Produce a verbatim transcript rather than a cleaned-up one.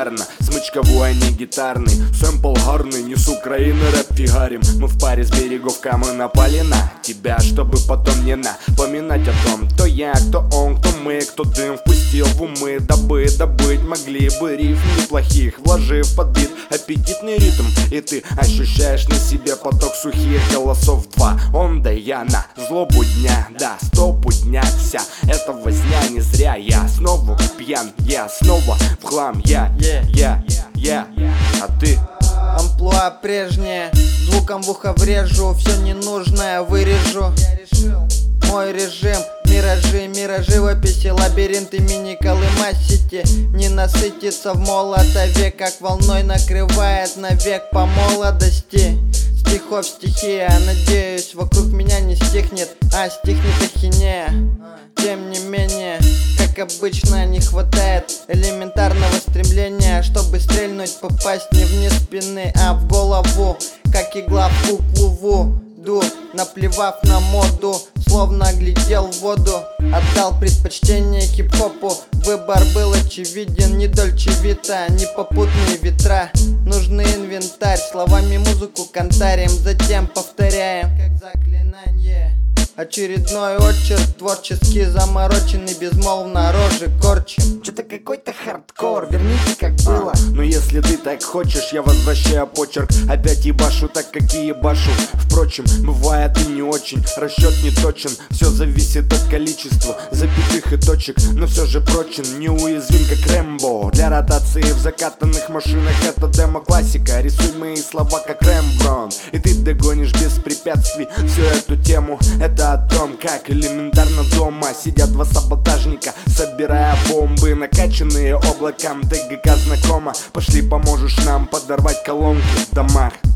элементарно. Смычковой, а не гитарный, сэмпл гарный, не с Украины рэп фигарим. Мы в паре с берегов Камы напали на тебя, чтобы потом не напоминать о том, кто я, кто он, кто мы, кто дым впустил в умы, дабы добыть могли бы рифм неплохих, вложив под бит аппетитный ритм. И ты ощущаешь на себе поток сухих голосов. Два, он да я на злобу дня, да, стопу дня вся эта возня не зря. Я снова пьян, я снова в хлам, я, я, я, а ты? Амплуа прежнее, звуком в ухо врежу, все ненужное вырежу. Мой режим, миражи, мира живописи, лабиринты, мини-колыма сети. Не насытиться в молотове, как волной накрывает навек по молодости. Стихов стихия, надеюсь, вокруг меня не стихнет, а стихнет ахинея. Тем не менее, как обычно, не хватает элементарного стремления, чтобы стрельнуть, попасть не вниз спины, а в голову, как игла в куклу Вуду. Наплевав на моду, словно глядел в воду, отдал предпочтение хип-хопу. Выбор был очевиден, не Дольче Вита, не попутные ветра. Нужный инвентарь, словами музыку кантарим, затем повторяем, как заклинание. Очередной очерк, творчески замороченный, безмолвно рожи корчим. Что-то какой-то хардкор, верните как было. а, Ну если ты так хочешь, я возвращаю почерк. Опять ебашу так, как и ебашу. Впрочем, бывает и не очень, расчет не точен. Все зависит от количества запятых и точек, но все же прочен, неуязвим как Рэмбо. Для ротации в закатанных машинах это демо-классика. Рисуй мои слова как Рембрандт, и ты догонишь без препятствий всю эту тему. Это о том, как элементарно дома сидят два саботажника, собирая бомбы, накачанные облаком. ТГК знакомо, пошли поможешь нам подорвать колонки в домах.